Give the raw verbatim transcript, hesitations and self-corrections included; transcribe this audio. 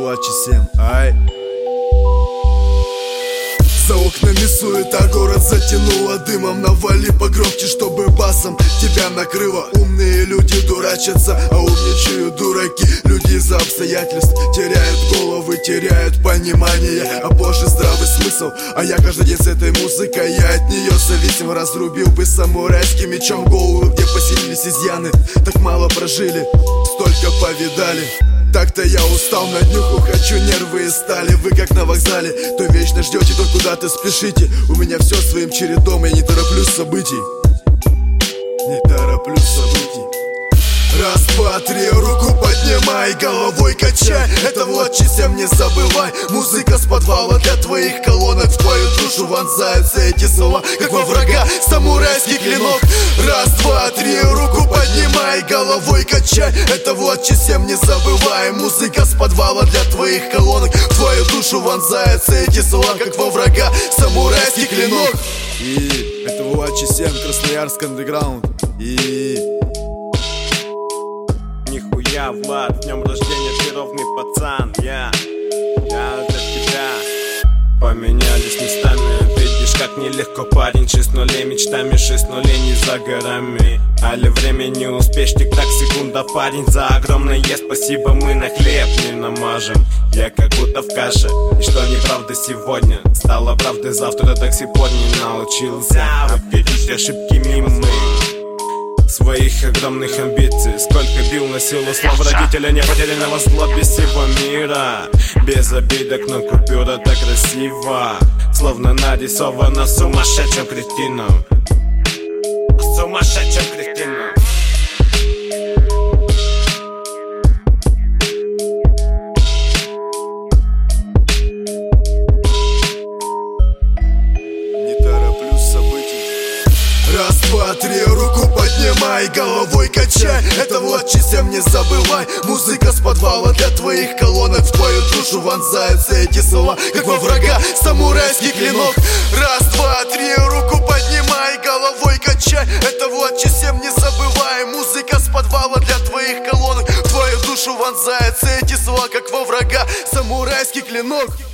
Влад Ч семь, ай. За окнами суета, город затянуло дымом. Навали погромче, чтобы басом тебя накрыло. Умные люди дурачатся, а умничают дураки. Люди из-за обстоятельств теряют головы, теряют понимание, а позже здравый смысл. А я каждый день с этой музыкой, я от нее зависим. Разрубил бы самурайским мечом голову, где поселились изъяны. Так мало прожили, столько повидали. Так-то я устал на днюху, хочу нервы и стали. Вы как на вокзале, то вечно ждете, то куда-то спешите. У меня все своим чередом, я не тороплюсь событий. Не тороплюсь событий. Раз, два, три, руку поднимай, головой качай. Это Влад Ч семь, не забывай. Музыка с подвала для твоих колонок. В твою душу вонзаются эти слова, как во врага самурайский клинок. Раз, два, три, руку поднимай, головой качай. Это Влад Ч семь, не забывай. Музыка с подвала для твоих колонок. В твою душу вонзаются эти слова, как во врага самурайский клинок. И это Влад Ч семь, Красноярск андеграунд. И... Нихуя, Влад, с днем рождения, ты ровный пацан. Я, я для тебя. Поменялись местами, видишь, как нелегко, парень. Шесть нулей мечтами, шесть нулей не за горами. Але время не успеешь, тик-так, секунда, парень. За огромное спасибо мы на хлеб не намажем. Я как будто в каше, и что неправда сегодня стало правдой завтра, так сих пор не научился обходить ошибки мимо своих огромных амбиций. Сколько бил на силу слов родителя, не потерянного зла без всего мира. Без обидок, но купюра так красиво, словно нарисована сумасшедшим кретином. Сумасшедшим кретином. Не тороплюсь событий. Раз, два, три, руку поднимай, головой качай. Это Влад Ч семь, не забывай. Музыка с подвала для твоих колонок. В твою душу вонзаются эти слова, как во врага самурайский клинок. Раз, два, три, руку поднимай, головой качай. Это Влад Ч семь, не забывай. Музыка с подвала для твоих колонок. В твою душу вонзаются эти слова, как во врага самурайский клинок.